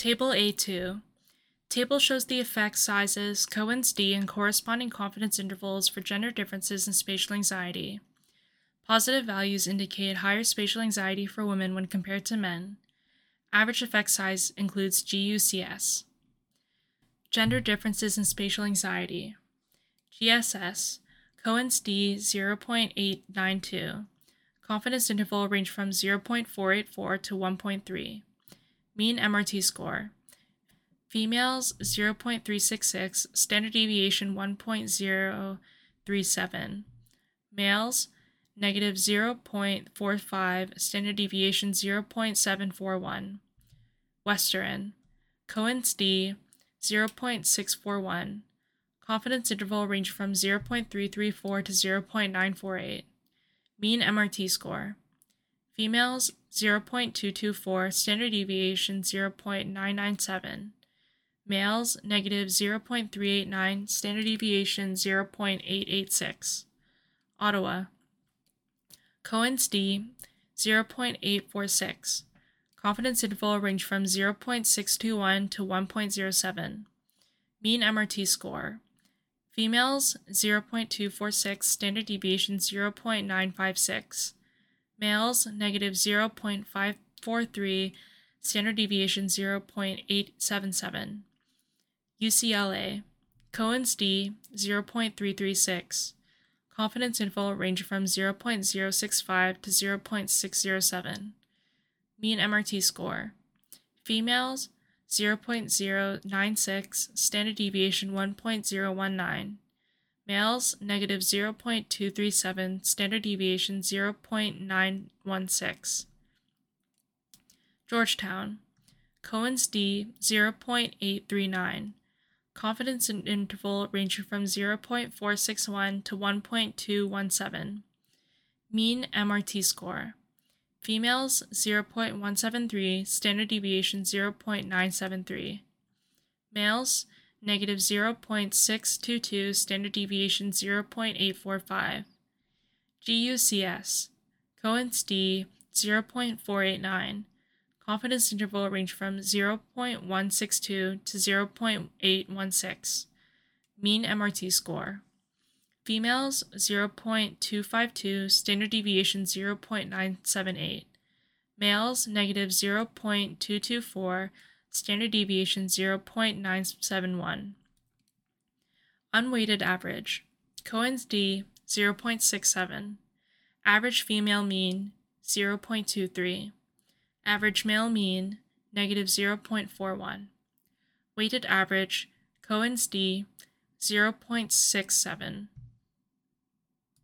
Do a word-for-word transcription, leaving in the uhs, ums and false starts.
Table A two. Table shows the effect sizes, Cohen's d, and corresponding confidence intervals for gender differences in spatial anxiety. Positive values indicate higher spatial anxiety for women when compared to men. Average effect size includes G U C S. Gender differences in spatial anxiety. G S S, Cohen's d zero point eight nine two. Confidence interval range from zero point four eight four to one point three. Mean M R T score. Females zero point three six six, standard deviation one point zero three seven. Males negative zero point four five, standard deviation zero point seven four one. Western, Cohen's d zero point six four one. Confidence interval range from zero point three three four to zero point nine four eight. Mean M R T score. Females zero point two two four, standard deviation zero point nine nine seven. Males negative zero point three eight nine, standard deviation zero point eight eight six. Ottawa, Cohen's d zero point eight four six. Confidence interval range from zero point six two one to one point zero seven. Mean M R T score. Females zero point two four six, standard deviation zero point nine five six. Males negative zero point five four three, standard deviation zero point eight seven seven. U C L A, Cohen's d zero point three three six. Confidence interval range from zero point zero six five to zero point six zero seven. Mean M R T score. Females zero point zero nine six, standard deviation one point zero one nine. Males negative zero point two three seven, standard deviation zero point nine one six. Georgetown, Cohen's d zero point eight three nine. Confidence interval ranging from zero point four six one to one point two one seven. Mean M R T score. Females zero point one seven three, standard deviation zero point nine seven three. Males negative zero point six two two, standard deviation zero point eight four five. G U C S, Cohen's d zero point four eight nine. Confidence interval range from zero point one six two to zero point eight one six. Mean M R T score. Females zero point two five two, standard deviation zero point nine seven eight. Males negative zero point two two four, standard deviation zero point nine seven one. Unweighted average. Cohen's d zero point six seven. Average female mean zero point two three. Average male mean negative zero point four one. Weighted average. Cohen's d zero point six seven.